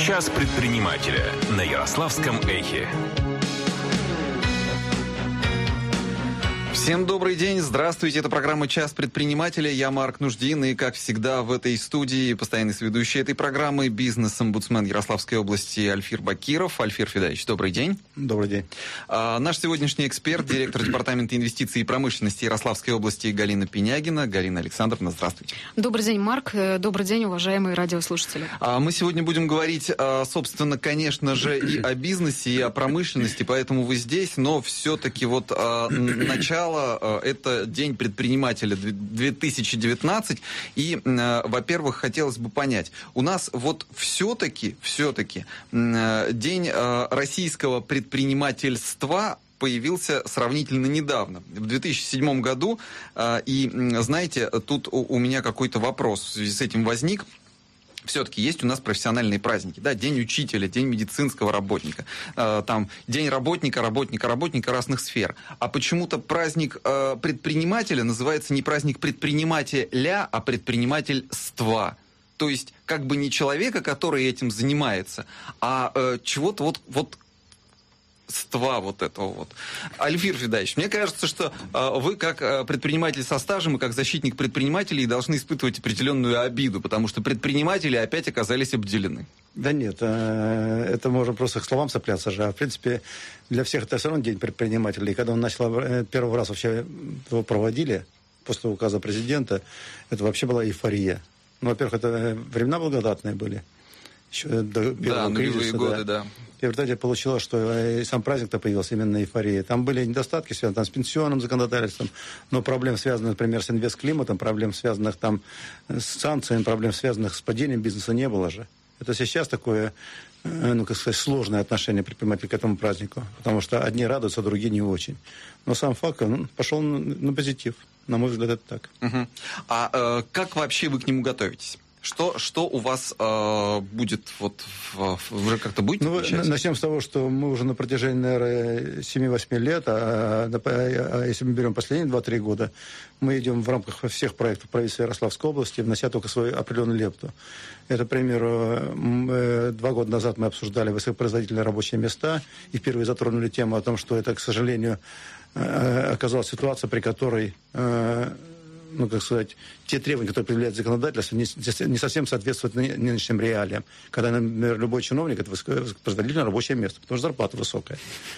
Час предпринимателя на Ярославском эхе. Всем добрый день, здравствуйте, это программа «Час предпринимателя», я Марк Нуждин, и, как всегда, в этой студии постоянный соведущий этой программы, бизнес-омбудсмен Ярославской области Альфир Бакиров. Альфир Федорович, добрый день. Добрый день. Наш сегодняшний эксперт, директор департамента инвестиций и промышленности Ярославской области Галина Пенягина. Галина Александровна, здравствуйте. Добрый день, Марк, добрый день, уважаемые радиослушатели. Мы сегодня будем говорить, собственно, конечно же, и о бизнесе, и о промышленности, поэтому вы здесь, но все-таки вот начало. Это День предпринимателя 2019. И, во-первых, хотелось бы понять, у нас вот все-таки День российского предпринимательства появился сравнительно недавно, в 2007 году. И, знаете, тут у меня какой-то вопрос в связи с этим возник. Все-таки есть у нас профессиональные праздники, да, День учителя, День медицинского работника, там, День работника разных сфер. А почему-то праздник предпринимателя называется не праздник предпринимателя, а предпринимательства. То есть, как бы не человека, который этим занимается, а чего-то вот ства вот этого вот. Альфир Федорович, мне кажется, что вы как предприниматель со стажем и как защитник предпринимателей должны испытывать определенную обиду, потому что предприниматели опять оказались обделены. Да нет, это можно просто к словам цепляться же. А в принципе, для всех это все равно День предпринимателей. И когда он начал первый раз вообще его проводили, после указа президента, это вообще была эйфория. Ну, во-первых, это времена благодатные были. Еще до первого кризиса, годы, да. И в результате получилось, что сам праздник-то появился именно эйфория. Там были недостатки, связанные там, с пенсионным законодательством, но проблем, связанных, например, с инвестклиматом, проблем, связанных там с санкциями, проблем, связанных с падением бизнеса, не было же. Это сейчас такое, ну, как сказать, сложное отношение предпринимателей к этому празднику, потому что одни радуются, а другие не очень. Но сам факт, пошел на позитив. На мой взгляд, это так. Угу. А как вообще вы к нему готовитесь? Что у вас будет, вот, уже как-то будете отвечать? Начнем с того, что мы уже на протяжении, наверное, 7-8 лет, а если мы берем последние 2-3 года, мы идем в рамках всех проектов правительства Ярославской области, внося только свою определенную лепту. Это, к примеру, 2 года назад мы обсуждали высокопроизводительные рабочие места и впервые затронули тему о том, что это, к сожалению, оказалась ситуация, при которой... ну, как сказать, те требования, которые предъявляет законодательство, не совсем соответствуют нынешним реалиям. Когда, например, любой чиновник – это высокопроизводительное рабочее место, потому что зарплата высокая.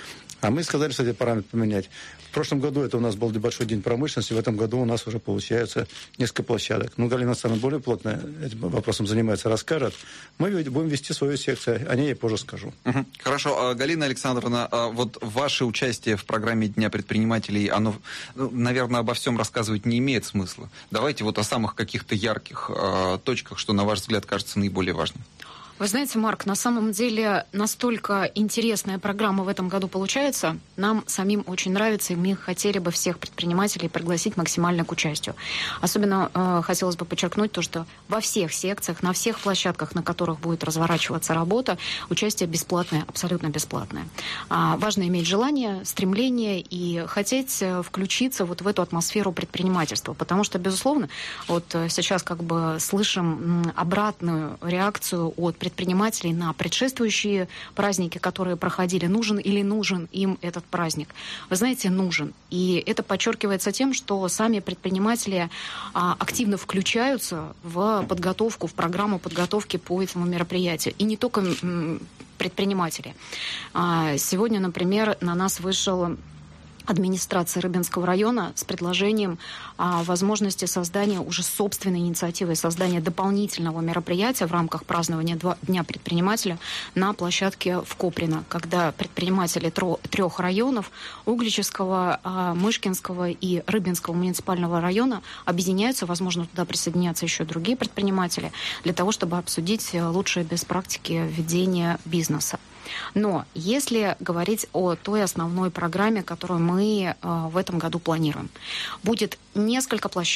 А мы сказали, что эти параметры поменять. В прошлом году это у нас был большой день промышленности, в этом году у нас уже получается несколько площадок. Ну, Галина Александровна более плотно этим вопросом занимается, расскажет. Мы будем вести свою секцию, о ней я позже скажу. Угу. Хорошо. Галина Александровна, вот ваше участие в программе Дня предпринимателей, оно, наверное, обо всем рассказывать не имеет смысла. Давайте вот о самых каких-то ярких точках, что, на ваш взгляд, кажется наиболее важным. Вы знаете, Марк, на самом деле настолько интересная программа в этом году получается. Нам самим очень нравится, и мы хотели бы всех предпринимателей пригласить максимально к участию. Особенно хотелось бы подчеркнуть то, что во всех секциях, на всех площадках, на которых будет разворачиваться работа, участие бесплатное, абсолютно бесплатное. Важно иметь желание, стремление и хотеть включиться вот в эту атмосферу предпринимательства. Потому что, безусловно, вот сейчас как бы слышим обратную реакцию от предпринимателей на предшествующие праздники, которые проходили. Нужен или нужен им этот праздник? Вы знаете, нужен. И это подчеркивается тем, что сами предприниматели активно включаются в подготовку, в программу подготовки по этому мероприятию. И не только предприниматели. Сегодня, например, на нас вышел администрации Рыбинского района с предложением возможности создания уже собственной инициативы, создания дополнительного мероприятия в рамках празднования Дня предпринимателя на площадке в Коприно, когда предприниматели 3 районов Угличского, Мышкинского и Рыбинского муниципального района объединяются, возможно, туда присоединятся еще другие предприниматели, для того, чтобы обсудить лучшие бест-практики ведения бизнеса. Но если говорить о той основной программе, которую мы в этом году планируем, будет несколько площадок.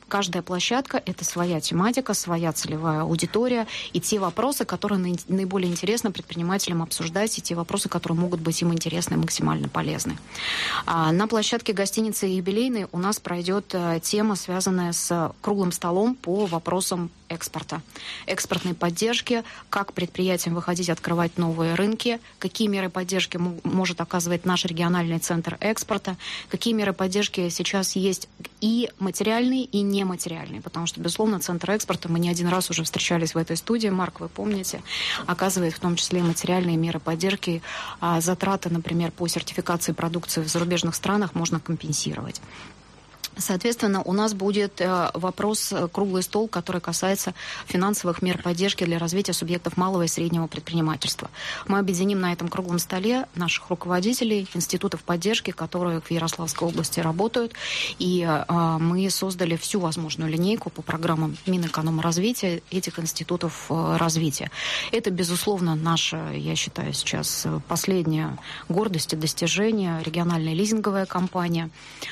Каждая площадка – это своя тематика, своя целевая аудитория и те вопросы, которые наиболее интересны предпринимателям обсуждать, и те вопросы, которые могут быть им интересны и максимально полезны. На площадке гостиницы «Юбилейной» у нас пройдет тема, связанная с круглым столом по вопросам экспорта, экспортной поддержки, как предприятиям выходить, открывать новые рынки, какие меры поддержки может оказывать наш региональный центр экспорта, какие меры поддержки сейчас есть и материальные, и нематериальные, потому что, безусловно, центр экспорта, мы не один раз уже встречались в этой студии, Марк, вы помните, оказывает в том числе и материальные меры поддержки, затраты, например, по сертификации продукции в зарубежных странах можно компенсировать. Соответственно, у нас будет вопрос, круглый стол, который касается финансовых мер поддержки для развития субъектов малого и среднего предпринимательства. Мы объединим на этом круглом столе наших руководителей институтов поддержки, которые в Ярославской области работают. И мы создали всю возможную линейку по программам Минэкономразвития этих институтов развития. Это, безусловно, наша, я считаю, сейчас последняя гордость и достижение, региональная лизинговая компания.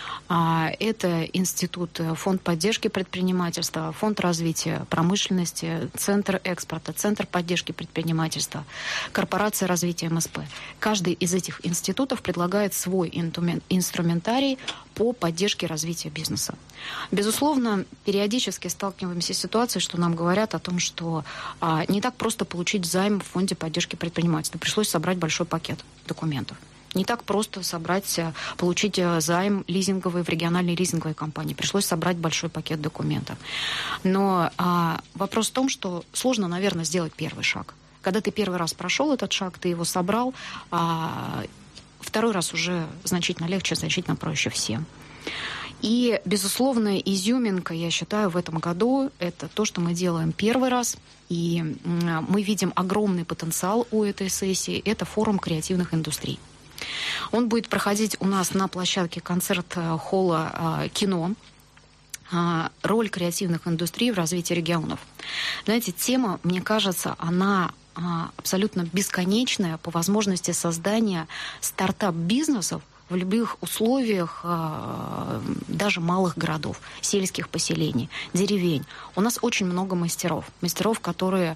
Это институт, фонд поддержки предпринимательства, фонд развития промышленности, центр экспорта, центр поддержки предпринимательства, корпорация развития МСП. Каждый из этих институтов предлагает свой инструментарий по поддержке развития бизнеса. Безусловно, периодически сталкиваемся с ситуацией, что нам говорят о том, что не так просто получить займ в фонде поддержки предпринимательства. Пришлось собрать большой пакет документов. Не так просто получить займ лизинговый в региональной лизинговой компании. Пришлось собрать большой пакет документов. Но вопрос в том, что сложно, наверное, сделать первый шаг. Когда ты первый раз прошел этот шаг, ты его собрал, второй раз уже значительно легче, значительно проще всем. И, безусловно, изюминка, я считаю, в этом году это то, что мы делаем первый раз. И мы видим огромный потенциал у этой сессии. Это форум креативных индустрий. Он будет проходить у нас на площадке концерт-холла «Кино». Роль креативных индустрий в развитии регионов. Знаете, тема, мне кажется, она абсолютно бесконечная по возможности создания стартап-бизнесов в любых условиях даже малых городов, сельских поселений, деревень. У нас очень много мастеров, которые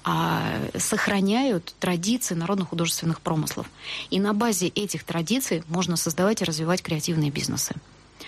сохраняют традиции народно-художественных промыслов. И на базе этих традиций можно создавать и развивать креативные бизнесы.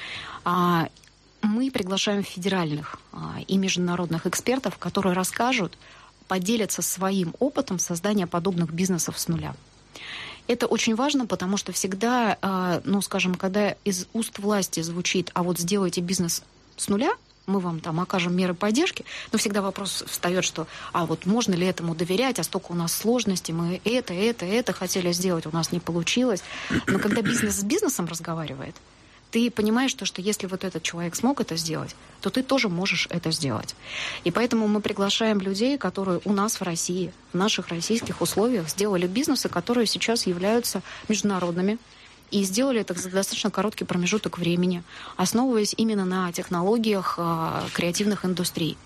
Мы приглашаем федеральных и международных экспертов, которые расскажут, поделятся своим опытом создания подобных бизнесов с нуля. Это очень важно, потому что всегда, когда из уст власти звучит, а вот сделайте бизнес с нуля, мы вам там окажем меры поддержки, но всегда вопрос встает, что вот можно ли этому доверять, столько у нас сложностей, мы это хотели сделать, у нас не получилось. Но когда бизнес с бизнесом разговаривает, ты понимаешь, что если вот этот человек смог это сделать, то ты тоже можешь это сделать. И поэтому мы приглашаем людей, которые у нас в России, в наших российских условиях сделали бизнесы, которые сейчас являются международными, и сделали это за достаточно короткий промежуток времени, основываясь именно на технологиях креативных индустрий.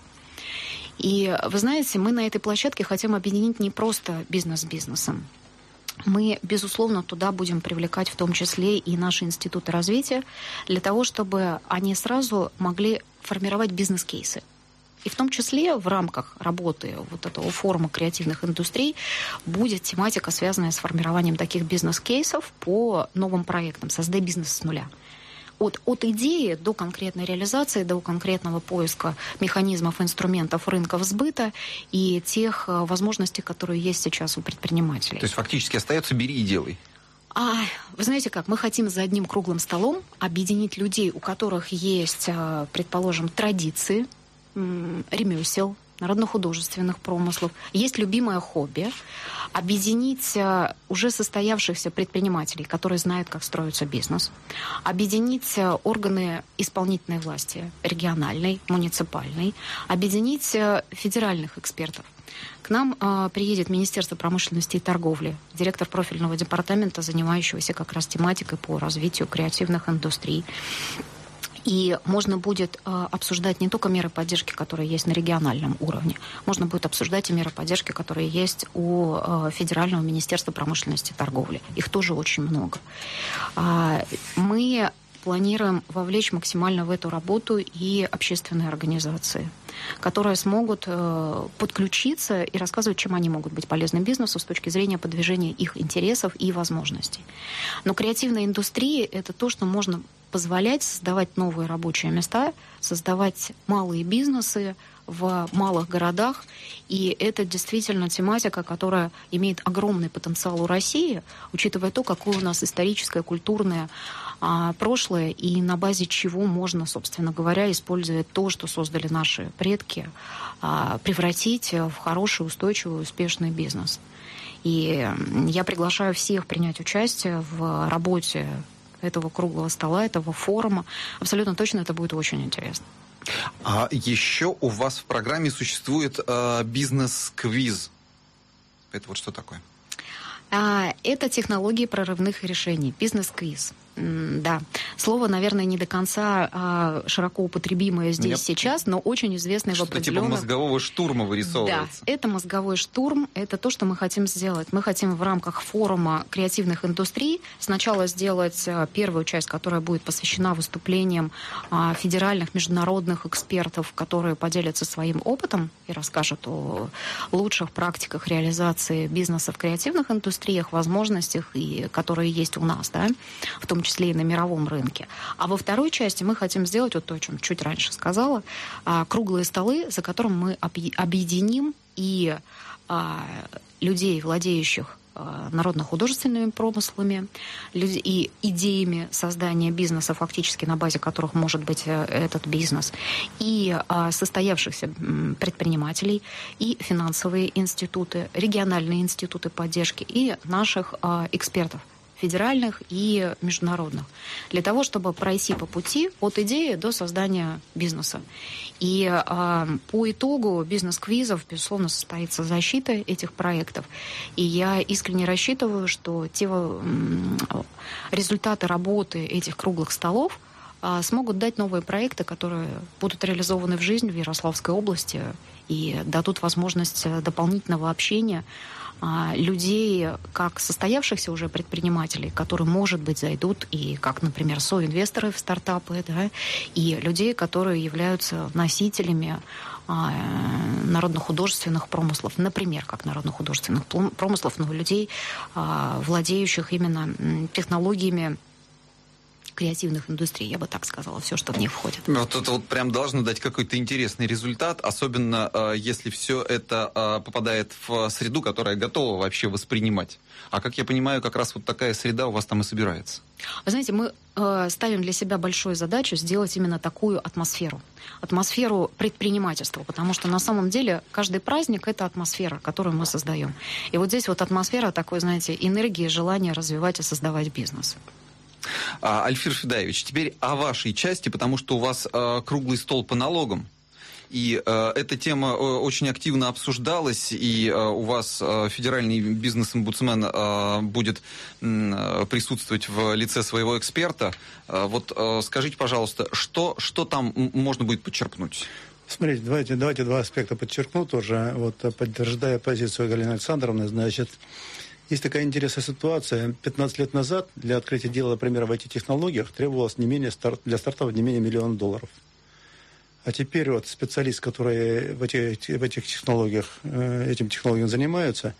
И вы знаете, мы на этой площадке хотим объединить не просто бизнес с бизнесом. Мы, безусловно, туда будем привлекать в том числе и наши институты развития для того, чтобы они сразу могли формировать бизнес-кейсы. И в том числе в рамках работы вот этого форума креативных индустрий будет тематика, связанная с формированием таких бизнес-кейсов по новым проектам «Создай бизнес с нуля». От идеи до конкретной реализации, до конкретного поиска механизмов, инструментов, рынков сбыта и тех возможностей, которые есть сейчас у предпринимателей. То есть фактически остается «бери и делай». Вы знаете как, мы хотим за одним круглым столом объединить людей, у которых есть, предположим, традиции, ремесел, народно-художественных промыслов, есть любимое хобби, объединить уже состоявшихся предпринимателей, которые знают, как строится бизнес, объединить органы исполнительной власти, региональной, муниципальной, объединить федеральных экспертов. К нам приедет Министерство промышленности и торговли, директор профильного департамента, занимающегося как раз тематикой по развитию креативных индустрий. И можно будет обсуждать не только меры поддержки, которые есть на региональном уровне, можно будет обсуждать и меры поддержки, которые есть у Федерального министерства промышленности и торговли. Их тоже очень много. Мы планируем вовлечь максимально в эту работу и общественные организации, которые смогут подключиться и рассказывать, чем они могут быть полезны бизнесу с точки зрения продвижения их интересов и возможностей. Но креативная индустрия – это то, что можно позволять создавать новые рабочие места, создавать малые бизнесы в малых городах. И это действительно тематика, которая имеет огромный потенциал у России, учитывая то, какое у нас историческое, культурное прошлое, и на базе чего можно, собственно говоря, используя то, что создали наши предки, превратить в хороший, устойчивый, успешный бизнес. И я приглашаю всех принять участие в работе этого круглого стола, этого форума. Абсолютно точно это будет очень интересно. А еще у вас в программе существует бизнес-квиз. Это вот что такое? Это технологии прорывных решений, бизнес-квиз. Да, слово, наверное, не до конца широко употребимое здесь сейчас, но очень известное в определенных... Типа мозгового штурма вырисовывается. Да, это мозговой штурм, это то, что мы хотим сделать. Мы хотим в рамках форума креативных индустрий сначала сделать первую часть, которая будет посвящена выступлениям федеральных, международных экспертов, которые поделятся своим опытом и расскажут о лучших практиках реализации бизнеса в креативных индустриях, возможностях, которые есть у нас, да, в том числе и на мировом рынке. А во второй части мы хотим сделать вот то, о чем чуть раньше сказала, круглые столы, за которым мы объединим и людей, владеющих народно-художественными промыслами и идеями создания бизнеса, фактически на базе которых может быть этот бизнес, и состоявшихся предпринимателей, и финансовые институты, региональные институты поддержки, и наших экспертов, федеральных и международных, для того, чтобы пройти по пути от идеи до создания бизнеса. И по итогу бизнес-квизов, безусловно, состоится защита этих проектов. И я искренне рассчитываю, что те результаты работы этих круглых столов смогут дать новые проекты, которые будут реализованы в жизнь в Ярославской области и дадут возможность дополнительного общения людей, как состоявшихся уже предпринимателей, которые, может быть, зайдут, и как, например, соинвесторы в стартапы, да, и людей, которые являются носителями народно-художественных промыслов, например, как народно-художественных промыслов, но людей, владеющих именно технологиями креативных индустрий, я бы так сказала, все, что в них входит. Вот это вот прям должно дать какой-то интересный результат, особенно если все это попадает в среду, которая готова вообще воспринимать. А как я понимаю, как раз вот такая среда у вас там и собирается. Вы знаете, мы ставим для себя большую задачу сделать именно такую атмосферу предпринимательства, потому что на самом деле каждый праздник — это атмосфера, которую мы создаем. И вот здесь вот атмосфера такой, знаете, энергии, желания развивать и создавать бизнес. Альфир Федаевич, теперь о вашей части, потому что у вас круглый стол по налогам. И эта тема очень активно обсуждалась, и у вас федеральный бизнес-омбудсмен будет присутствовать в лице своего эксперта. Вот скажите, пожалуйста, что там можно будет подчеркнуть? Смотрите, давайте два аспекта подчеркну тоже. Вот, подтверждая позицию Галины Александровны, значит, есть такая интересная ситуация. 15 лет назад для открытия дела, например, в IT-технологиях требовалось для стартапа не менее $1 миллион. А теперь вот специалист, который в этих технологиях, этим технологиям занимаются,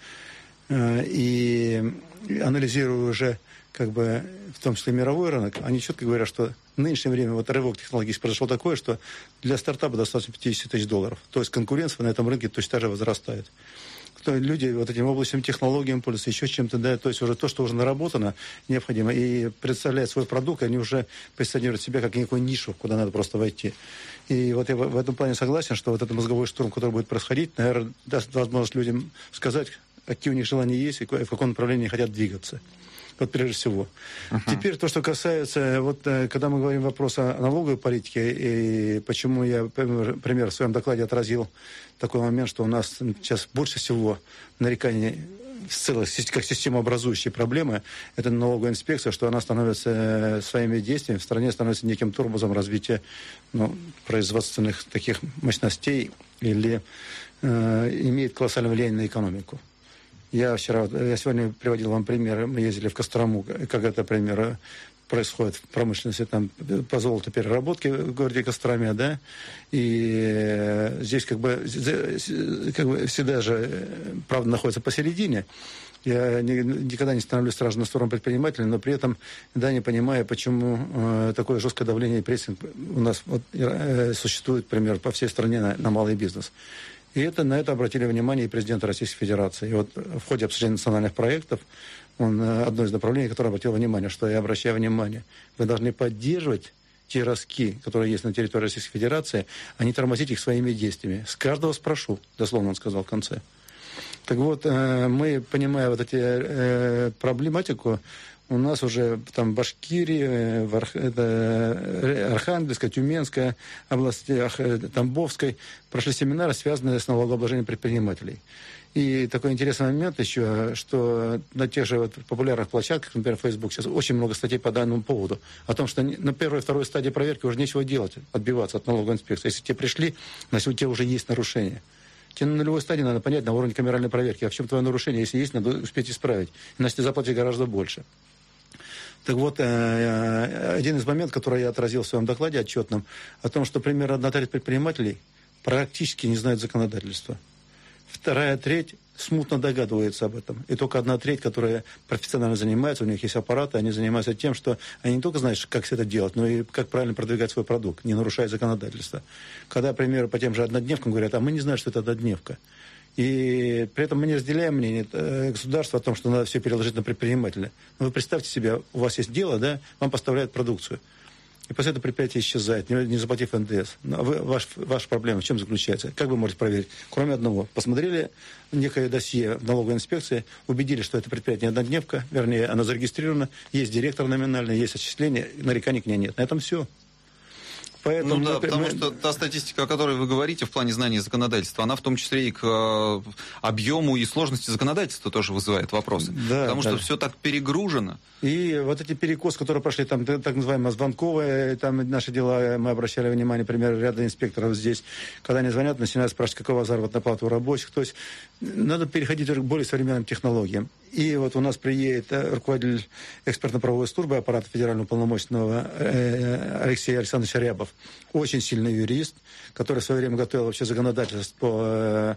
и анализируя уже как бы в том числе мировой рынок, они четко говорят, что в нынешнее время вот рывок технологий произошел такой, что для стартапа достаточно $50 тысяч. То есть конкуренция на этом рынке точно так же возрастает. Люди вот этим областям технологиями пользуются, еще чем-то, да, то есть уже то, что уже наработано, необходимо. И представляя свой продукт, они уже позиционируют себя как некую нишу, куда надо просто войти. И вот я в этом плане согласен, что вот этот мозговой штурм, который будет происходить, наверное, даст возможность людям сказать, какие у них желания есть и в каком направлении хотят двигаться. Вот прежде всего. Теперь то, что касается, вот когда мы говорим вопрос о налоговой политике, и почему я, например, в своем докладе отразил такой момент, что у нас сейчас больше всего нареканий в целом, как системообразующие проблемы, это налоговая инспекция, что она становится своими действиями в стране становится неким тормозом развития производственных таких мощностей или имеет колоссальное влияние на экономику. Я сегодня приводил вам пример. Мы ездили в Кострому, как это пример. происходит в промышленности, там, по золотопереработке в городе Костроме, да, и здесь как бы всегда же правда находится посередине. Я никогда не становлюсь сразу на сторону предпринимателя, но при этом не понимаю, почему такое жесткое давление и прессинг у нас существует, например, по всей стране на малый бизнес. И на это обратили внимание и президент Российской Федерации. И вот в ходе обсуждения национальных проектов одно из направлений, которое обратил внимание, что я обращаю внимание, вы должны поддерживать те ростки, которые есть на территории Российской Федерации, а не тормозить их своими действиями. С каждого спрошу, дословно он сказал в конце. Так вот, мы, понимая вот эти проблематику, у нас уже там в Башкирии, Архангельская, Тюменская областях, Тамбовской прошли семинары, связанные с налогообложением предпринимателей. И такой интересный момент еще, что на тех же популярных площадках, например, Facebook, сейчас очень много статей по данному поводу. О том, что на первой и второй стадии проверки уже нечего делать, отбиваться от налоговой инспекции. Если тебе пришли, значит, у тебя уже есть нарушение. Тебе на нулевой стадии надо понять на уровне камеральной проверки, а в чем твое нарушение. Если есть, надо успеть исправить. Иначе ты заплатишь гораздо больше. Так вот, один из моментов, который я отразил в своем докладе отчетном, о том, что примерно 1/3 предпринимателей практически не знают законодательства. 2/3 смутно догадываются об этом. И только 1/3, которые профессионально занимаются, у них есть аппараты, они занимаются тем, что они не только знают, как это делать, но и как правильно продвигать свой продукт, не нарушая законодательство. Когда, например, по тем же однодневкам говорят, а мы не знаем, что это однодневка. И при этом мы не разделяем мнение государства о том, что надо все переложить на предпринимателя. Но вы представьте себе, у вас есть дело, да, вам поставляют продукцию. И после этого предприятие исчезает, не заплатив НДС. Но ваша проблема в чем заключается? Как вы можете проверить? Кроме одного. Посмотрели некое досье в налоговой инспекции, убедились, что это предприятие не однодневка, вернее, оно зарегистрировано, есть директор номинальный, есть отчисление, нареканий к ней нет. На этом все. Поэтому ну да, потому что та статистика, о которой вы говорите в плане знания законодательства, она в том числе и к объему и сложности законодательства тоже вызывает вопросы. Да, потому что все так перегружено. И вот эти перекосы, которые прошли, там так называемые звонковые, там наши дела, мы обращали внимание, например, ряда инспекторов здесь, когда они звонят, начинают спрашивать, какова заработная плата у рабочих. То есть надо переходить к более современным технологиям. И вот у нас приедет руководитель экспертно-правовой службы аппарата федерального уполномоченного Алексей Александрович Рябов. Очень сильный юрист, который в свое время готовил вообще законодательство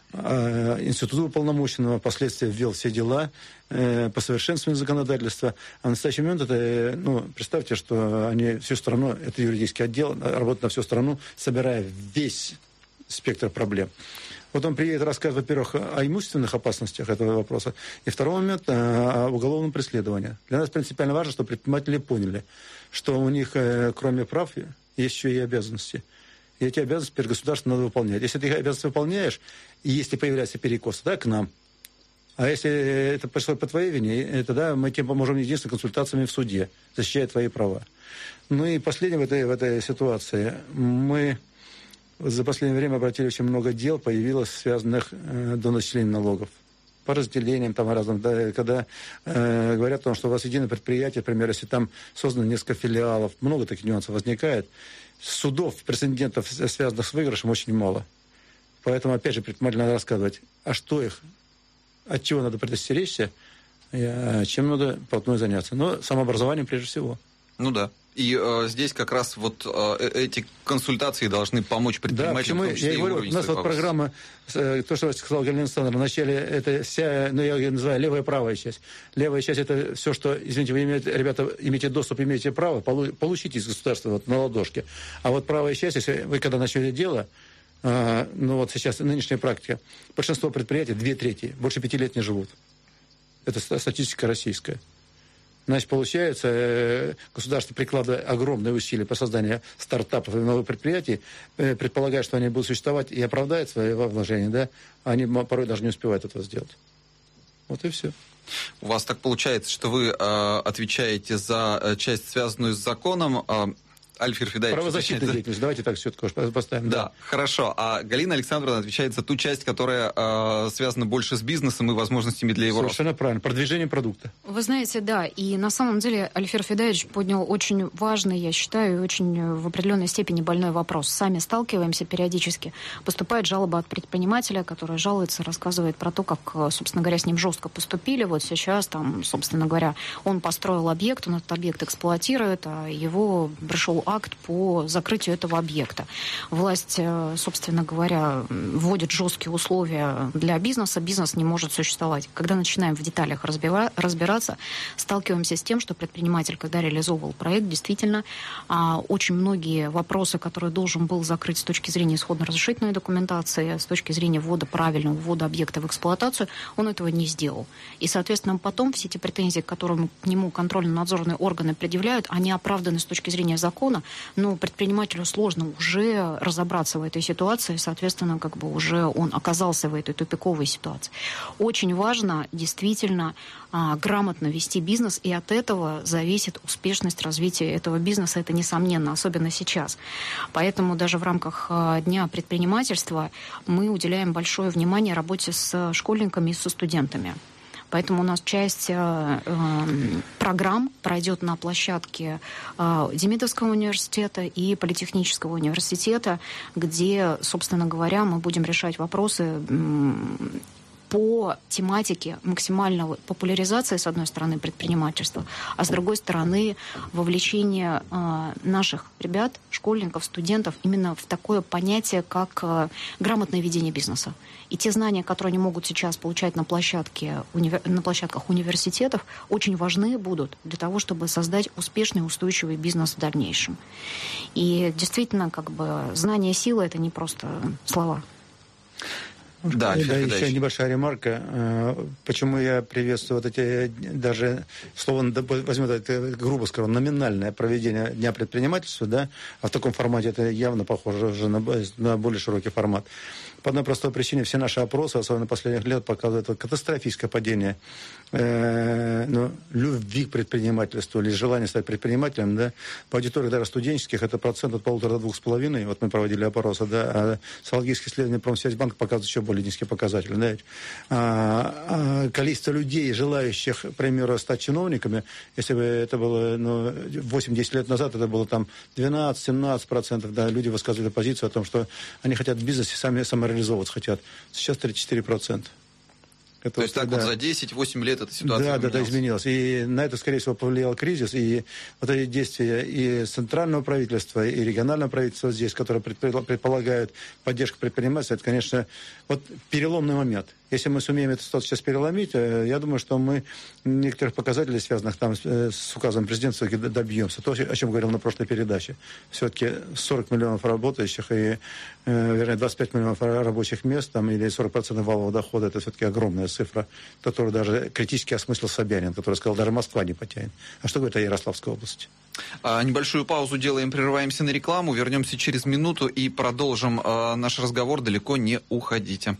по институту уполномоченного, впоследствии ввел все дела по совершенствованию законодательства. А в настоящий момент это, представьте, что они всю страну, это юридический отдел, работает на всю страну, собирая весь спектр проблем. Вот он приедет рассказывать, во-первых, о имущественных опасностях этого вопроса, и второй момент о уголовном преследовании. Для нас принципиально важно, чтобы предприниматели поняли, что у них, кроме прав, есть еще и обязанности. И эти обязанности перед государством надо выполнять. Если ты их обязанности выполняешь, и если появляется перекос, тогда к нам. А если это пришло по твоей вине, тогда мы тебе поможем единственно консультациями в суде, защищая твои права. Ну и последнее в этой ситуации. Мы за последнее время обратили очень много дел, появилось связанных до начисления налогов. По разделениям там разным, да, когда говорят о том, что у вас единое предприятие, например, если там создано несколько филиалов, много таких нюансов возникает, судов, прецедентов, связанных с выигрышем, очень мало. Поэтому, опять же, предпринимателям надо рассказывать, а что их, от чего надо предостеречься, чем надо вплотную заняться. Но самообразованием прежде всего. Ну да. И здесь как раз вот эти консультации должны помочь предпринимателям. Да, почему я говорю, у нас вот программа, то, что сказал Галина Александровна, вначале это вся, я ее называю левая и правая часть. Левая часть это все, что, извините, вы ребята, имеете доступ, имеете право, получите из государства вот, на ладошке. А вот правая часть, если вы когда начали дело, вот сейчас нынешняя практика, большинство предприятий, 2/3, больше 5 лет не живут. Это статистика российская. Значит, получается, государство, прикладывая огромные усилия по созданию стартапов и новых предприятий, предполагая, что они будут существовать и оправдают свои вложения, да, они порой даже не успевают этого сделать. Вот и все. У вас так получается, что вы отвечаете за часть, связанную с законом. Альфир Федаевич. Правозащитная деятельность. Давайте так все поставим. Да, хорошо. А Галина Александровна отвечает за ту часть, которая связана больше с бизнесом и возможностями для его роста. Совершенно правильно. Продвижение продукта. Вы знаете, да. И на самом деле Альфир Федаевич поднял очень важный, я считаю, очень в определенной степени больной вопрос. Сами сталкиваемся периодически. Поступает жалоба от предпринимателя, который жалуется, рассказывает про то, как, собственно говоря, с ним жестко поступили. Вот сейчас там, собственно говоря, он построил объект, он этот объект эксплуатирует, а его пришел акт по закрытию этого объекта. Власть, собственно говоря, вводит жесткие условия для бизнеса. Бизнес не может существовать. Когда начинаем в деталях разбираться, сталкиваемся с тем, что предприниматель, когда реализовывал проект, действительно, очень многие вопросы, которые должен был закрыть с точки зрения исходно-разрешительной документации, с точки зрения правильного ввода объекта в эксплуатацию, он этого не сделал. И, соответственно, потом все эти претензии, которые к нему контрольно-надзорные органы предъявляют, они оправданы с точки зрения закона, но предпринимателю сложно уже разобраться в этой ситуации, соответственно, как бы уже он оказался в этой тупиковой ситуации. Очень важно действительно грамотно вести бизнес, и от этого зависит успешность развития этого бизнеса, это несомненно, особенно сейчас. Поэтому даже в рамках Дня предпринимательства мы уделяем большое внимание работе с школьниками и со студентами. Поэтому у нас часть программ пройдет на площадке Демидовского университета и Политехнического университета, где, собственно говоря, мы будем решать вопросы по тематике максимальной популяризации, с одной стороны, предпринимательства, а с другой стороны, вовлечение наших ребят, школьников, студентов именно в такое понятие, как грамотное ведение бизнеса. И те знания, которые они могут сейчас получать на площадках университетов, очень важны будут для того, чтобы создать успешный и устойчивый бизнес в дальнейшем. И действительно, как бы, знание силы – это не просто слова. Да, еще небольшая ремарка. Почему я приветствую вот эти, даже, слово, возьмем это, грубо скажем, номинальное проведение Дня предпринимательства, да, а в таком формате это явно похоже уже на более широкий формат. По одной простой причине все наши опросы, особенно последних лет, показывают катастрофическое падение любви к предпринимательству или желания стать предпринимателем. Да. По аудитории даже студенческих это процент от 1,5 до 2,5. Вот мы проводили опросы. Да, а социологические исследования Промсвязьбанка показывают еще более низкие показатели. Да. Количество людей, желающих, к примеру, стать чиновниками, если бы это было 8-10 лет назад, это было там 12-17%. Да, люди высказывали позицию о том, что они хотят в бизнесе самореализовываться хотят. Сейчас 34%. То есть так вот за 10-8 лет эта ситуация изменилась. И на это, скорее всего, повлиял кризис. И вот эти действия и центрального правительства, и регионального правительства здесь, которые предполагают поддержку предпринимательства, это, конечно, вот переломный момент. Если мы сумеем эту ситуацию сейчас переломить, я думаю, что мы некоторых показателей, связанных там с указом президента, добьемся. То, о чем говорил на прошлой передаче. Все-таки 40 миллионов работающих и, вернее, 25 миллионов рабочих мест, там, или 40% валового дохода, это все-таки огромная цифра, которую даже критически осмыслил Собянин, который сказал, даже Москва не потянет. А что говорит о Ярославской области? Небольшую паузу делаем, прерываемся на рекламу, вернемся через минуту и продолжим наш разговор. Далеко не уходите.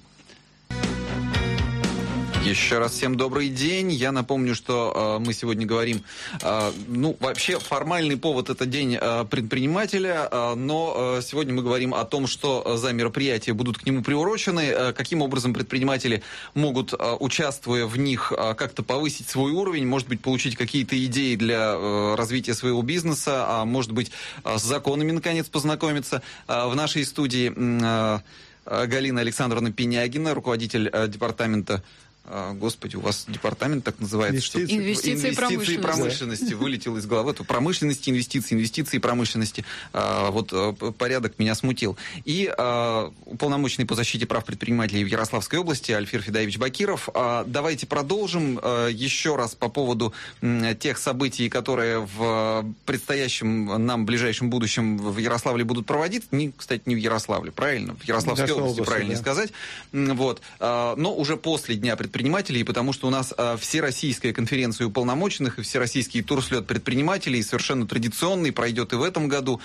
Еще раз всем добрый день. Я напомню, что мы сегодня говорим, вообще формальный повод – это День предпринимателя, но сегодня мы говорим о том, что за мероприятия будут к нему приурочены, каким образом предприниматели могут, участвуя в них, как-то повысить свой уровень, может быть, получить какие-то идеи для развития своего бизнеса, а может быть, с законами, наконец, познакомиться. В нашей студии Галина Александровна Пенягина, руководитель департамента. Господи, у вас департамент так называется? Инвестиции и промышленности. Вылетел из головы. Это промышленности, инвестиции и промышленности. Вот порядок меня смутил. И уполномоченный по защите прав предпринимателей в Ярославской области Альфир Федаевич Бакиров. Давайте продолжим еще раз по поводу тех событий, которые в предстоящем нам ближайшем будущем в Ярославле будут проводиться. Кстати, не в Ярославле, правильно? В Ярославской области, правильно сказать. Вот. Но уже после Дня предпринимателей, потому что у нас Всероссийская конференция уполномоченных и Всероссийский турслет предпринимателей совершенно традиционный, пройдет и в этом году.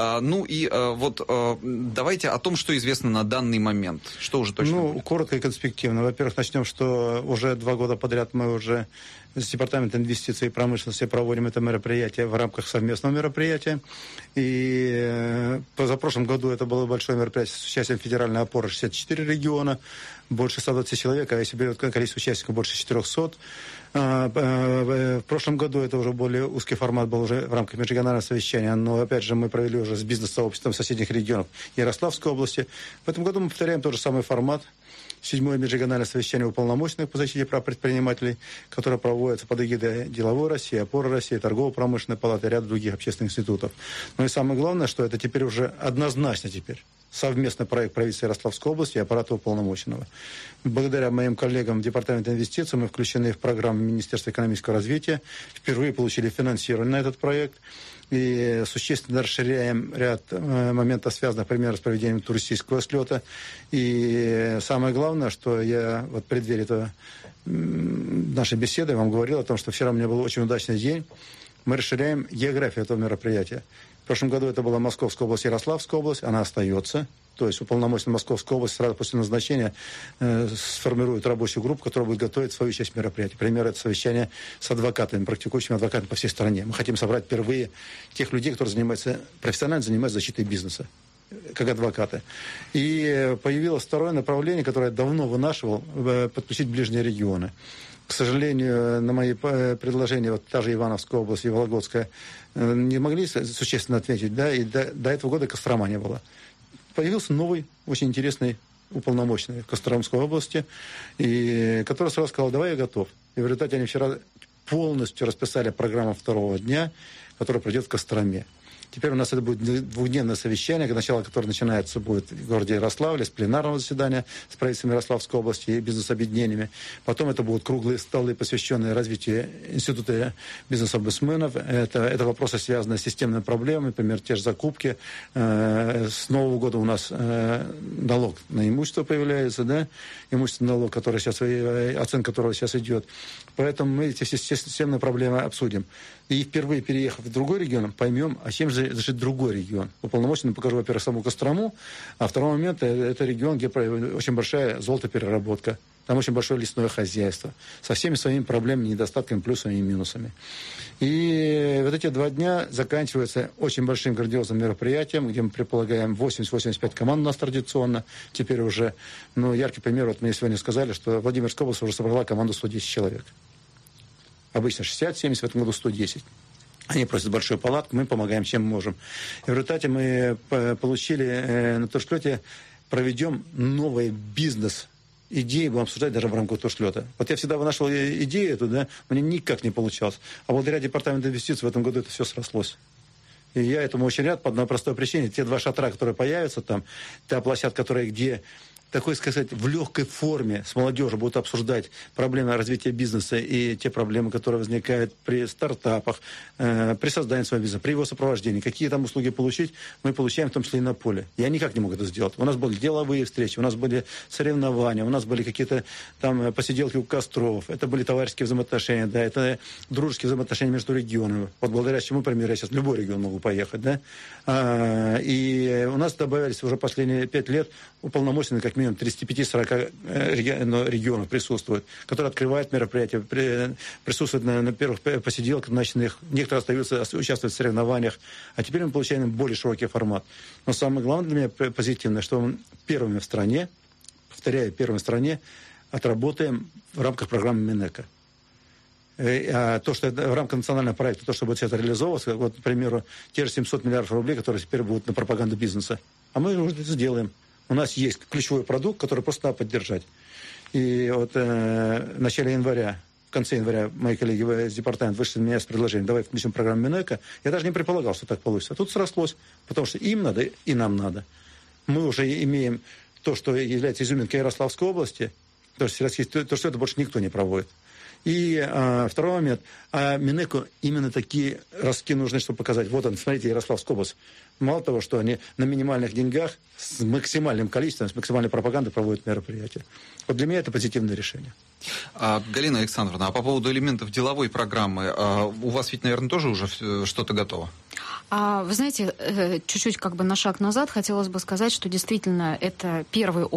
Давайте о том, что известно на данный момент. Что уже точно будет? Коротко и конспективно. Во-первых, начнем, что уже 2 года подряд мы уже с Департаментом инвестиций и промышленности проводим это мероприятие в рамках совместного мероприятия. И позапрошлом году это было большое мероприятие с участием федеральной опоры 64 региона, больше 120 человек, а если берет количество участников, больше 400. В прошлом году это уже более узкий формат был уже в рамках межрегионального совещания, но опять же мы провели уже с бизнес-сообществом соседних регионов Ярославской области. В этом году мы повторяем тот же самый формат. 7-е межрегиональное совещание уполномоченных по защите прав предпринимателей, которое проводится под эгидой Деловой России, Опоры России, Торгово-промышленной палаты и ряд других общественных институтов. Ну и самое главное, что это теперь уже однозначно совместный проект правительства Ярославской области и аппарата уполномоченного. Благодаря моим коллегам в Департаменте инвестиций мы включены в программу Министерства экономического развития, впервые получили финансирование на этот проект. И существенно расширяем ряд моментов, связанных, например, с проведением туристического слета. И самое главное, что я в преддверии этого нашей беседы вам говорил о том, что вчера у меня был очень удачный день. Мы расширяем географию этого мероприятия. В прошлом году это была Московская область, Ярославская область, она остается. То есть уполномоченный Московской области сразу после назначения сформирует рабочую группу, которая будет готовить свою часть мероприятия. Например, это совещание с адвокатами, практикующими адвокатами по всей стране. Мы хотим собрать впервые тех людей, которые профессионально занимаются защитой бизнеса, как адвокаты. И появилось второе направление, которое я давно вынашивал, подключить ближние регионы. К сожалению, на мои предложения, вот та же Ивановская область и Вологодская, не могли существенно ответить, да, и до этого года Кострома не было. Появился новый, очень интересный уполномоченный в Костромской области, и который сразу сказал: давай, я готов. И в результате они вчера полностью расписали программу второго дня, которая пройдет в Костроме. Теперь у нас это будет двухдневное совещание, начало которого начинается будет в городе Ярославле с пленарного заседания с правительством Ярославской области и бизнес-объединениями. Потом это будут круглые столы, посвященные развитию института бизнес-омбудсменов. Это вопросы, связанные с системными проблемами, например, те же закупки. С Нового года у нас налог на имущество появляется, да? Имущественный налог, который сейчас, оценка которого сейчас идет. Поэтому мы эти все системные проблемы обсудим. И впервые переехав в другой регион, поймем, а чем же жить другой регион. Уполномоченный покажу, во-первых, саму Кострому, а второй момент – это регион, где очень большая золотопереработка. Там очень большое лесное хозяйство. Со всеми своими проблемами, недостатками, плюсами и минусами. И вот эти 2 дня заканчиваются очень большим грандиозным мероприятием, где мы предполагаем 80-85 команд у нас традиционно. Теперь уже, яркий пример, вот мне сегодня сказали, что Владимирская область уже собрала команду 110 человек. Обычно 60-70, в этом году 110. Они просят большую палатку, мы помогаем, чем можем. И в результате мы получили на туршлете, проведем новый бизнес. Идеи будем обсуждать даже в рамках туршлета. Вот я всегда вынашивал идею эту, да, мне никак не получалось. А благодаря Департаменту инвестиций в этом году это все срослось. И я этому очень рад по одной простой причине. Те 2 шатра, которые появятся там, та площадка, которая где... такой, сказать, в легкой форме с молодежью будут обсуждать проблемы развития бизнеса и те проблемы, которые возникают при стартапах, при создании своего бизнеса, при его сопровождении. Какие там услуги получить, мы получаем в том числе и на поле. И они никак не могут это сделать. У нас были деловые встречи, у нас были соревнования, у нас были какие-то там посиделки у костров, это были товарищеские взаимоотношения, да, это дружеские взаимоотношения между регионами. Вот благодаря чему, например, я сейчас в любой регион могу поехать, да. И у нас добавились уже последние 5 лет уполномоченные как минимум 35-40 регионов присутствуют, которые открывают мероприятия, присутствуют на первых посиделках ночных, некоторые остаются, участвуют в соревнованиях, а теперь мы получаем более широкий формат. Но самое главное для меня позитивное, что мы первыми в стране, повторяю, первыми в стране отработаем в рамках программы Минэко. А то, что это в рамках национального проекта, то, что будет это реализовываться, вот, к примеру, те же 700 миллиардов рублей, которые теперь будут на пропаганду бизнеса, а мы уже это сделаем. У нас есть ключевой продукт, который просто надо поддержать. И вот в начале января, в конце января мои коллеги из департамента вышли на меня с предложением: давай включим программу Минэко. Я даже не предполагал, что так получится. А тут срослось, потому что им надо и нам надо. Мы уже имеем то, что является изюминкой Ярославской области, то, что это больше никто не проводит. И второй момент. А Минэко именно такие ростки нужны, чтобы показать. Вот он, смотрите, Ярославская область. Мало того, что они на минимальных деньгах с максимальным количеством, с максимальной пропагандой проводят мероприятия. Вот для меня это позитивное решение. Галина Александровна, а по поводу элементов деловой программы, у вас ведь, наверное, тоже уже что-то готово? Вы знаете, чуть-чуть на шаг назад хотелось бы сказать, что действительно это первый опыт,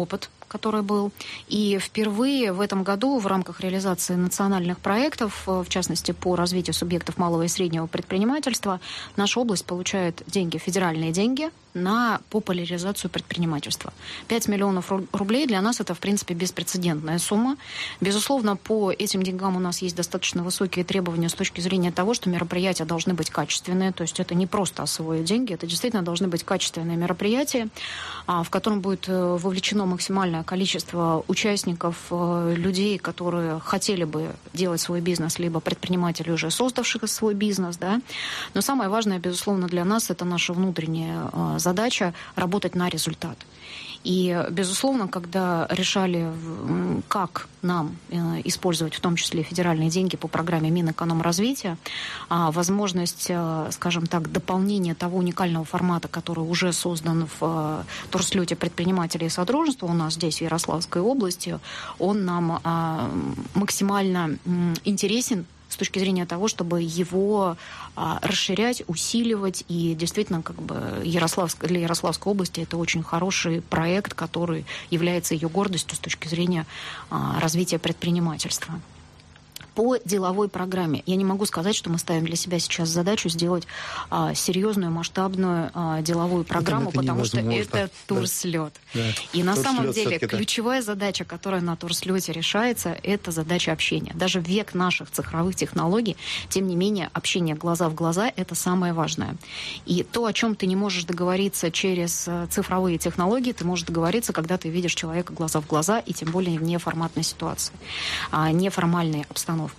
который был. И впервые в этом году в рамках реализации национальных проектов, в частности, по развитию субъектов малого и среднего предпринимательства, наша область получает деньги, федеральные деньги, на популяризацию предпринимательства. 5 миллионов рублей для нас это, в принципе, беспрецедентная сумма. Безусловно, по этим деньгам у нас есть достаточно высокие требования с точки зрения того, что мероприятия должны быть качественные. То есть это не просто освоить деньги, это действительно должны быть качественные мероприятия, в котором будет вовлечено максимальное количество участников, людей, которые хотели бы делать свой бизнес, либо предпринимателей, уже создавших свой бизнес. Да? Но самое важное, безусловно, для нас это наша внутренняя задача работать на результат. И, безусловно, когда решали, как нам использовать в том числе федеральные деньги по программе Минэкономразвития, возможность, скажем так, дополнения того уникального формата, который уже создан в Турслете предпринимателей и содружества у нас здесь, в Ярославской области, он нам максимально интересен с точки зрения того, чтобы его расширять, усиливать. И действительно, для Ярославской области это очень хороший проект, который является ее гордостью с точки зрения развития предпринимательства. По деловой программе я не могу сказать, что мы ставим для себя сейчас задачу сделать серьезную, масштабную деловую программу, потому что это турслет. Да. И на самом деле ключевая задача, которая на турслете решается, это задача общения. Даже в век наших цифровых технологий, тем не менее, общение глаза в глаза – это самое важное. И то, о чем ты не можешь договориться через цифровые технологии, ты можешь договориться, когда ты видишь человека глаза в глаза, и тем более в неформатной ситуации, неформальной обстановке.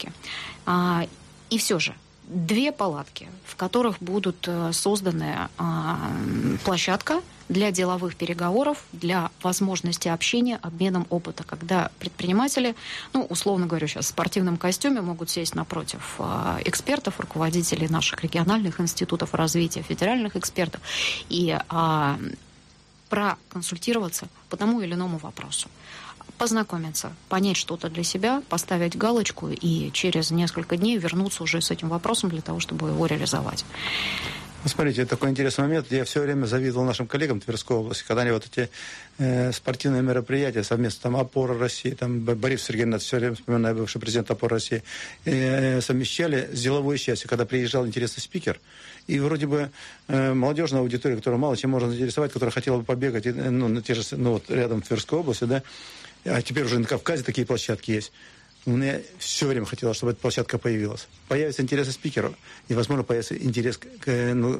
И все же 2 палатки, в которых будут созданы площадка для деловых переговоров, для возможности общения, обменом опыта, когда предприниматели, условно говоря, сейчас в спортивном костюме могут сесть напротив экспертов, руководителей наших региональных институтов развития, федеральных экспертов и проконсультироваться по тому или иному вопросу. Познакомиться, понять что-то для себя, поставить галочку и через несколько дней вернуться уже с этим вопросом для того, чтобы его реализовать. Смотрите, такой интересный момент. Я все время завидовал нашим коллегам в Тверской области, когда они эти спортивные мероприятия совместно, там «Опора России», там Борис Сергеевич, все время вспоминаю, бывший президент «Опоры России», совмещали с деловой частью, когда приезжал интересный спикер, и вроде бы молодежная аудитория, которая мало чем можно заинтересовать, которая хотела бы побегать, на те же, рядом в Тверской области, да, а теперь уже на Кавказе такие площадки есть. Мне все время хотелось, чтобы эта площадка появилась. Появится интерес спикеров, и, возможно, появится интерес к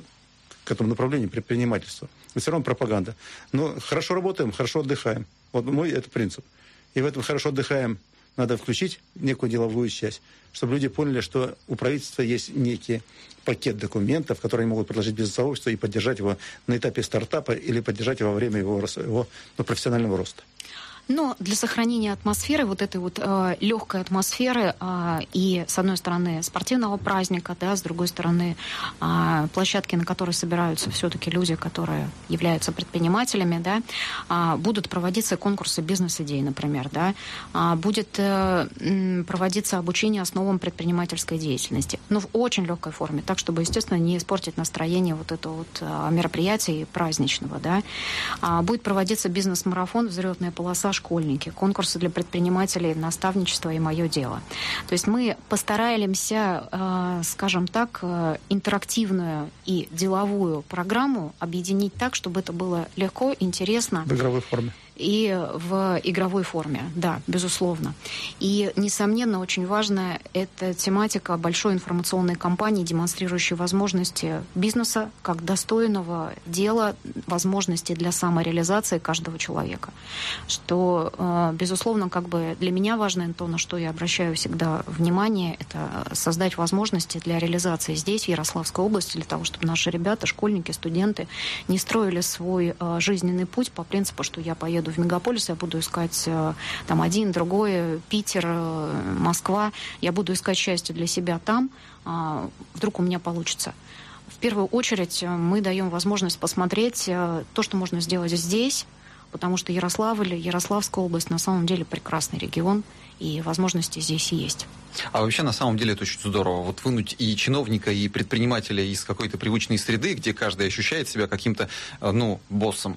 этому направлению предпринимательства. Но все равно пропаганда. Но хорошо работаем, хорошо отдыхаем. Вот мой это принцип. И в этом хорошо отдыхаем надо включить некую деловую часть, чтобы люди поняли, что у правительства есть некий пакет документов, которые они могут предложить бизнес-сообществу и поддержать его на этапе стартапа или поддержать его во время его профессионального роста. Но для сохранения атмосферы, этой легкой атмосферы, и, с одной стороны, спортивного праздника, да, с другой стороны, площадки, на которой собираются все-таки люди, которые являются предпринимателями, да, будут проводиться конкурсы бизнес-идей, например, да, будет проводиться обучение основам предпринимательской деятельности, но в очень легкой форме, так, чтобы, естественно, не испортить настроение этого мероприятия праздничного, да. Будет проводиться бизнес-марафон «Взлетная полоса. Школьники», конкурсы для предпринимателей, наставничество и мое дело. То есть мы постараемся, скажем так, интерактивную и деловую программу объединить так, чтобы это было легко, интересно. В игровой форме. И в игровой форме, да, безусловно. И, несомненно, очень важная эта тематика большой информационной кампании, демонстрирующей возможности бизнеса как достойного дела, возможности для самореализации каждого человека. Что, безусловно, для меня важно, то, на что я обращаю всегда внимание, это создать возможности для реализации здесь, в Ярославской области, для того, чтобы наши ребята, школьники, студенты не строили свой жизненный путь по принципу, что я поеду в мегаполис, я буду искать там один, другой, Питер, Москва. Я буду искать счастье для себя там. Вдруг у меня получится. В первую очередь мы даем возможность посмотреть то, что можно сделать здесь, потому что Ярославль, Ярославская область на самом деле прекрасный регион, и возможности здесь есть. А вообще, на самом деле, это очень здорово. Вынуть и чиновника, и предпринимателя из какой-то привычной среды, где каждый ощущает себя каким-то, боссом.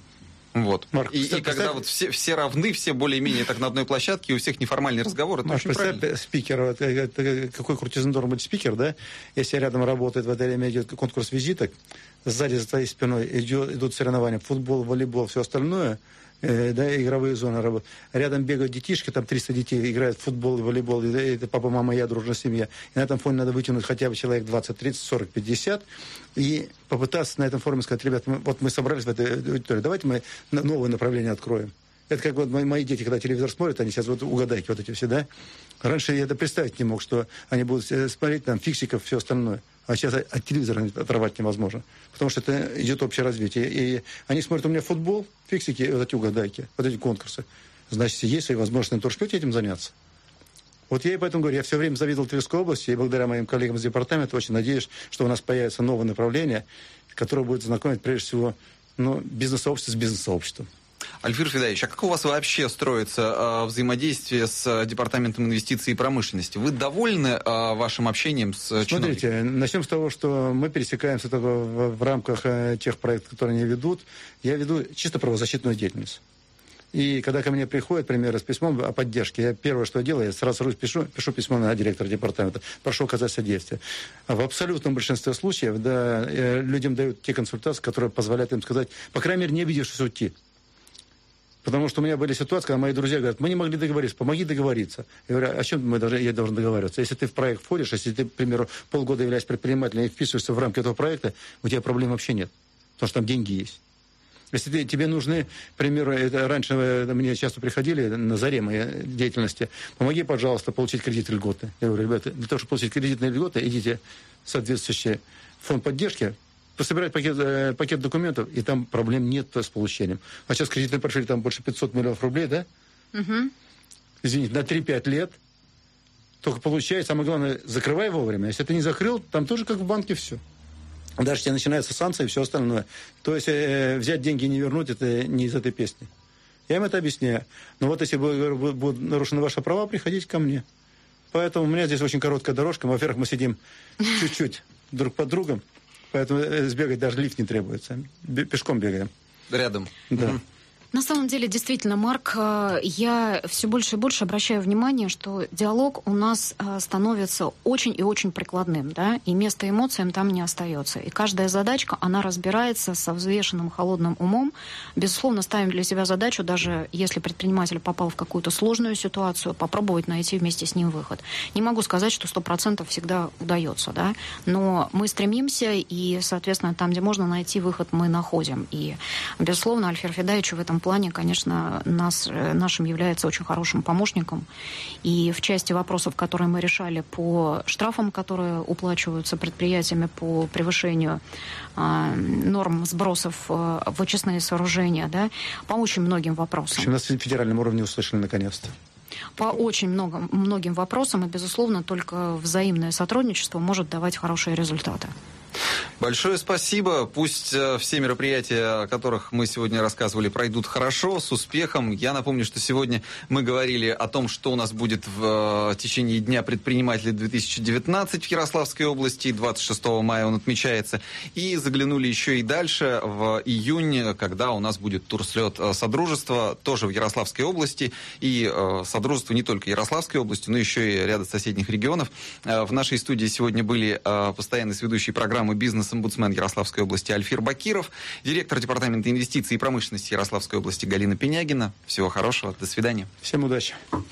Вот. Марк, и когда вот все равны, все более-менее так на одной площадке, и у всех неформальный разговор, это Марк, очень правильно. Спикер, какой крутизн должен быть спикер, да? Если рядом работает, в это время идет конкурс визиток, сзади за твоей спиной идут соревнования, футбол, волейбол, все остальное, да, игровые зоны. Рядом бегают детишки, там 300 детей играют в футбол и волейбол, и это папа, мама, я, дружная семья. И на этом фоне надо вытянуть хотя бы человек 20, 30, 40, 50, и попытаться на этом форуме сказать: ребят, вот мы собрались в этой аудитории, давайте мы новое направление откроем. Это как вот мои дети, когда телевизор смотрят, они сейчас вот угадайки вот эти все, да? Раньше я это представить не мог, что они будут смотреть там фиксиков, все остальное. А сейчас от телевизора оторвать невозможно. Потому что это идет общее развитие. И они смотрят у меня футбол, фиксики, вот эти угадайки, вот эти конкурсы. Значит, есть ли возможность на торжке этим заняться? Вот я и поэтому говорю, я все время завидовал Тверской области, и благодаря моим коллегам из департамента очень надеюсь, что у нас появится новое направление, которое будет знакомить, прежде всего, бизнес-сообщество с бизнес-сообществом. Альфир Федаевич, а как у вас вообще строится взаимодействие с Департаментом инвестиций и промышленности? Вы довольны вашим общением с чиновниками? Смотрите, начнем с того, что мы пересекаемся только в рамках тех проектов, которые они ведут. Я веду чисто правозащитную деятельность. И когда ко мне приходят, например, с письмом о поддержке, я первое, что я делаю, я сразу пишу письмо на директора департамента, прошу оказать содействие. А в абсолютном большинстве случаев, да, людям дают те консультации, которые позволяют им сказать, по крайней мере, не обидевшись, уйти. Потому что у меня были ситуации, когда мои друзья говорят: мы не могли договориться, помоги договориться. Я говорю: о чем я должен договариваться? Если ты в проект входишь, если ты, к примеру, полгода являешься предпринимателем и вписываешься в рамки этого проекта, у тебя проблем вообще нет. Потому что там деньги есть. Если тебе нужны, к примеру, раньше мне часто приходили на заре моей деятельности: помоги, пожалуйста, получить кредит льготы. Я говорю: ребята, для того, чтобы получить кредитные льготы, идите в соответствующий фонд поддержки, собирать пакет документов, и там проблем нет с получением. А сейчас кредитный портфель там больше 500 миллионов рублей, да? Угу. Извините, на 3-5 лет только получай. Самое главное, закрывай вовремя. Если ты не закрыл, там тоже как в банке все. Дальше тебе начинаются санкции и все остальное. То есть взять деньги и не вернуть, это не из этой песни. Я им это объясняю. Но вот если будут нарушены ваши права, приходите ко мне. Поэтому у меня здесь очень короткая дорожка. Во-первых, мы сидим чуть-чуть друг под другом. Поэтому сбегать даже лифт не требуется. Пешком бегаем. Рядом. Да. На самом деле, действительно, Марк, я все больше и больше обращаю внимание, что диалог у нас становится очень и очень прикладным, да, и место эмоциям там не остается. И каждая задачка, она разбирается со взвешенным холодным умом. Безусловно, ставим для себя задачу, даже если предприниматель попал в какую-то сложную ситуацию, попробовать найти вместе с ним выход. Не могу сказать, что 100% всегда удается, да, но мы стремимся, и, соответственно, там, где можно найти выход, мы находим. И, безусловно, Альфир Федаевич в этом плане, конечно, нашим является очень хорошим помощником. И в части вопросов, которые мы решали по штрафам, которые уплачиваются предприятиями по превышению норм сбросов в очистные сооружения, да, по очень многим вопросам. У нас на федеральном уровне услышали наконец-то. По очень многим вопросам, и, безусловно, только взаимное сотрудничество может давать хорошие результаты. Большое спасибо. Пусть все мероприятия, о которых мы сегодня рассказывали, пройдут хорошо, с успехом. Я напомню, что сегодня мы говорили о том, что у нас будет в течение Дня предпринимателей 2019 в Ярославской области. 26 мая он отмечается. И заглянули еще и дальше, в июнь, когда у нас будет турслет Содружества, тоже в Ярославской области. И Содружество не только Ярославской области, но еще и ряда соседних регионов. В нашей студии сегодня были постоянный ведущий программы «Бизнес-омбудсмен» Ярославской области Альфир Бакиров, директор Департамента инвестиций и промышленности Ярославской области Галина Пенягина. Всего хорошего. До свидания. Всем удачи.